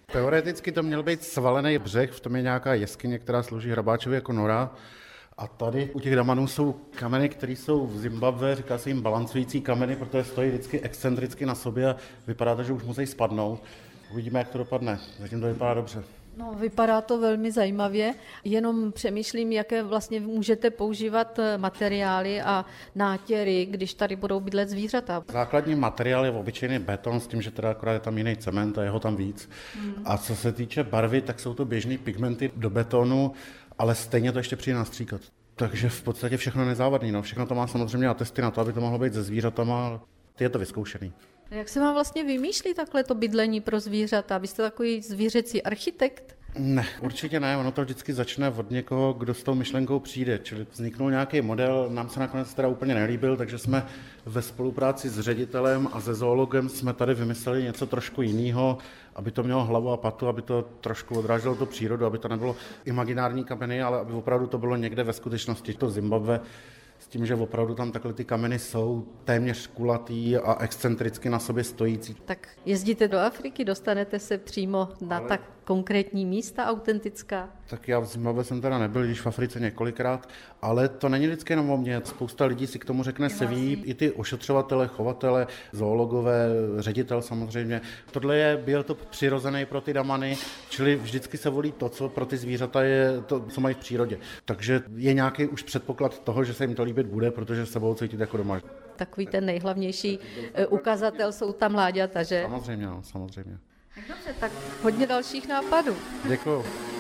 Teoreticky to měl být svalený břeh, v tom je nějaká jeskyně, která slouží hrabáčovi jako nora. A tady u těch damanů jsou kameny, které jsou v Zimbabwe, říká se jim balancující kameny, protože stojí vždycky excentricky na sobě a vypadá to, že už musí spadnout. Uvidíme, jak to dopadne. Zatím to vypadá dobře. No, vypadá to velmi zajímavě, jenom přemýšlím, jaké vlastně můžete používat materiály a nátěry, když tady budou bydlet zvířata. Základní materiál je obyčejný beton, s tím, že teda akorát je tam jiný cement a je ho tam víc. A co se týče barvy, tak jsou to běžné pigmenty do betonu, ale stejně to ještě přijde nastříkat. Takže v podstatě všechno nezávadný. No. Všechno to má samozřejmě atesty na to, aby to mohlo být se zvířatama, ale je to vyzkoušený. Jak se vám vlastně vymýšlí takhle to bydlení pro zvířata? Vy jste takový zvířecí architekt? Ne, určitě ne, ono to vždycky začne od někoho, kdo s tou myšlenkou přijde, čili vzniknul nějaký model, nám se nakonec teda úplně nelíbil, takže jsme ve spolupráci s ředitelem a se zoologem jsme tady vymysleli něco trošku jiného, aby to mělo hlavu a patu, aby to trošku odráželo tu přírodu, aby to nebylo imaginární kameny, ale aby opravdu to bylo někde ve skutečnosti, to Zimbabwe, s tím, že opravdu tam takhle ty kameny jsou téměř kulatý a excentricky na sobě stojící. Tak jezdíte do Afriky, dostanete se přímo na tak konkrétní místa autentická? Tak já v Zimbabwe jsem teda nebyl, když v Africe několikrát, ale to není vždycky jenom o mě. Spousta lidí si k tomu řekne se ví, i ty ošetřovatele, chovatele, zoologové, ředitel samozřejmě. Tohle je biotop přirozený pro ty damany, čili vždycky se volí to, co pro ty zvířata je to, co mají v přírodě. Takže je nějaký už předpoklad toho, že se jim to líbit bude, protože se budou cítit jako doma. Takový ten nejhlavnější ukazatel jsou tam mláďata, že? Samozřejmě, no, samozřejmě. Tak dobře, tak hodně dalších nápadů. Děkuju.